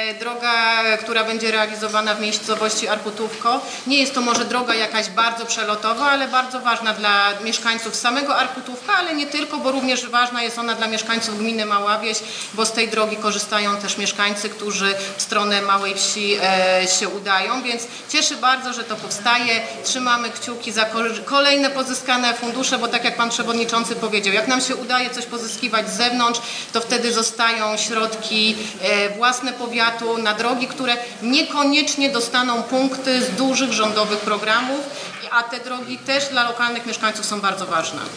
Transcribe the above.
droga, która będzie realizowana w miejscowości Archutówko. Nie jest to może droga jakaś bardzo przelotowa, ale bardzo ważna dla mieszkańców samego Archutówka, ale nie tylko, bo również ważna jest ona dla mieszkańców gminy Mała Wieś, bo z tej drogi korzystają też mieszkańcy, którzy w stronę Małej Wsi się udają, więc cieszy bardzo, że to powstaje. Trzymamy kciuki za kolejne pozyskane fundusze, bo tak jak Pan Przewodniczący powiedział, jak nam się udaje coś pozyskiwać z zewnątrz, to wtedy zostają środki własne powiatu na drogi, które niekoniecznie dostaną punkty z dużych rządowych programów, a te drogi też dla lokalnych mieszkańców są bardzo ważne.